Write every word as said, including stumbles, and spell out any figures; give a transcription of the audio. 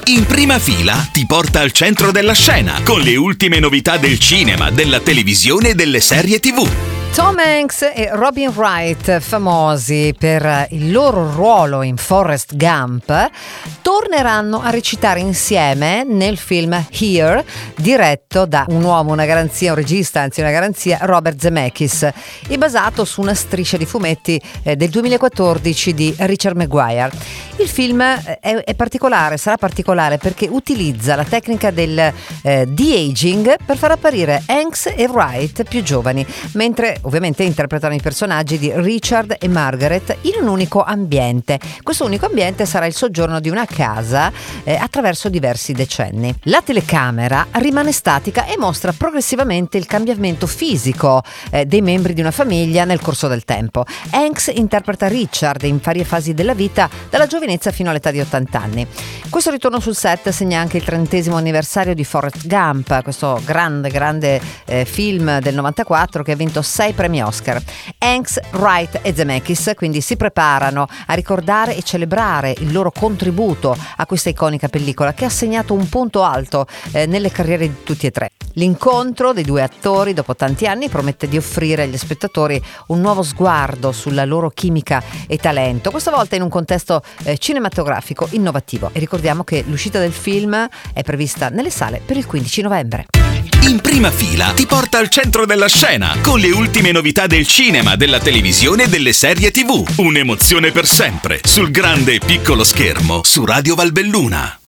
In prima fila ti porta al centro della scena con le ultime novità del cinema, della televisione e delle serie tivù. Tom Hanks e Robin Wright, famosi per il loro ruolo in Forrest Gump, torneranno a recitare insieme nel film Here, diretto da un uomo, una garanzia, un regista, anzi una garanzia, Robert Zemeckis, e basato su una striscia di fumetti eh, del duemilaquattordici di Richard Maguire. Il film è, è particolare, sarà particolare perché utilizza la tecnica del eh, de-aging per far apparire Hanks e Wright più giovani, mentre ovviamente interpretano i personaggi di Richard e Margaret in un unico ambiente. Questo unico ambiente sarà il soggiorno di una casa eh, attraverso diversi decenni. La telecamera rimane statica e mostra progressivamente il cambiamento fisico eh, dei membri di una famiglia nel corso del tempo. Hanks interpreta Richard in varie fasi della vita, dalla giovinezza fino all'età di ottanta anni. Questo ritorno sul set segna anche il trentesimo anniversario di Forrest Gump, questo grande grande eh, film del novantaquattro che ha vinto sei premi Oscar. Hanks, Wright e Zemeckis quindi si preparano a ricordare e celebrare il loro contributo a questa iconica pellicola che ha segnato un punto alto eh, nelle carriere di tutti e tre. L'incontro dei due attori dopo tanti anni promette di offrire agli spettatori un nuovo sguardo sulla loro chimica e talento, questa volta in un contesto eh, cinematografico innovativo. E ricordiamo che l'uscita del film è prevista nelle sale per il quindici novembre. In prima fila ti porta al centro della scena con le ultime novità del cinema, della televisione e delle serie tivù. Un'emozione per sempre sul grande e piccolo schermo su Radio Valbelluna.